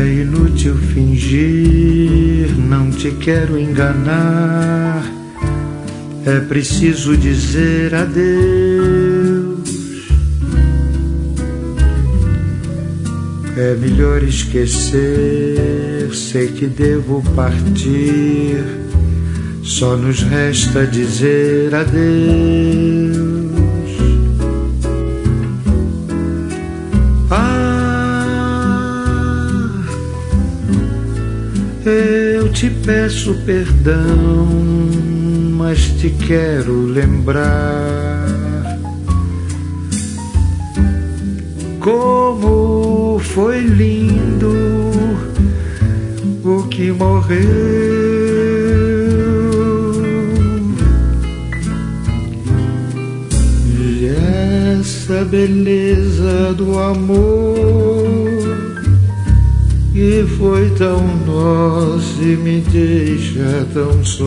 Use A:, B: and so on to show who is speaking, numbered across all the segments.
A: É inútil fingir, não te quero enganar. É preciso dizer adeus. É melhor esquecer, sei que devo partir. Só nos resta dizer adeus. Eu te peço perdão, mas te quero lembrar como foi lindo o que morreu. E essa beleza do amor que foi tão nosso e me deixa tão só.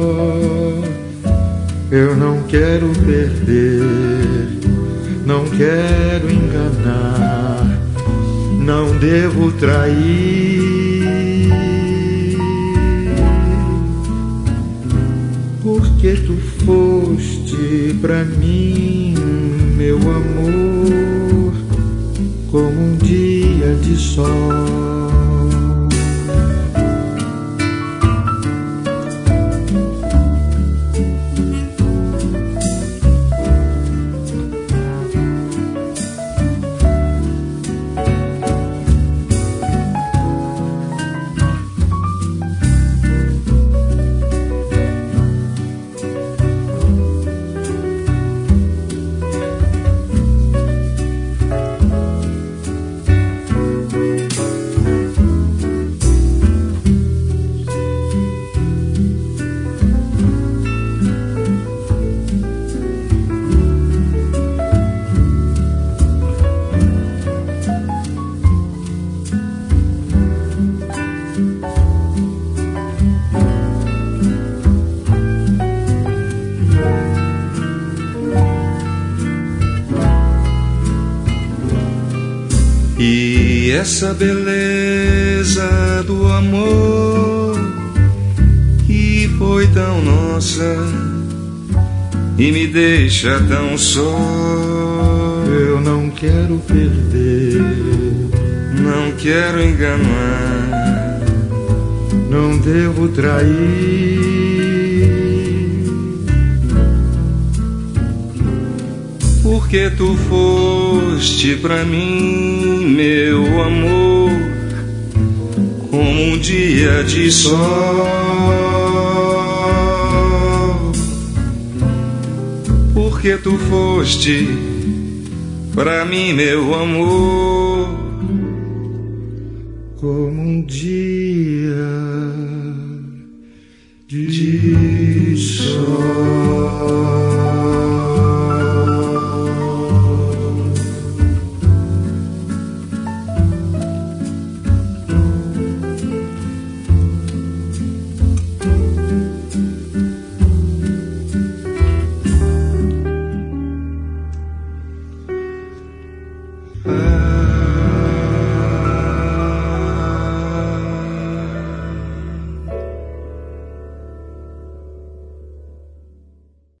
A: Eu não quero perder, não quero enganar, não devo trair. Porque tu foste pra mim, meu amor, como um dia de sol.
B: E essa beleza do amor que foi tão nossa e me deixa tão só.
A: Eu não quero perder,
B: não quero enganar,
A: não devo trair.
B: Porque tu foste pra mim, meu amor, como um dia de sol. Porque tu foste pra mim, meu amor,
A: como um dia de sol.